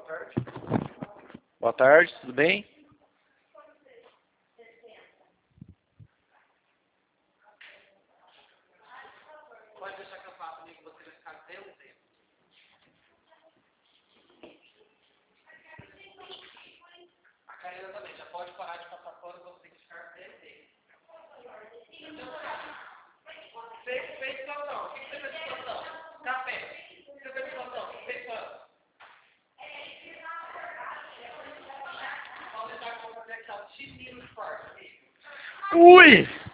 Boa tarde, tudo bem? Pode deixar que eu faço, amigo, você vai ficar até o tempo. A Karina também, já pode parar de passar pano, você tem que ficar até o tempo. Fez situação. O que você fez de situação? Café. O que você fez de situação? O que fez pano? Pode deixar que eu vou fazer aqui, ó, X minutos forte, amigo. Ui!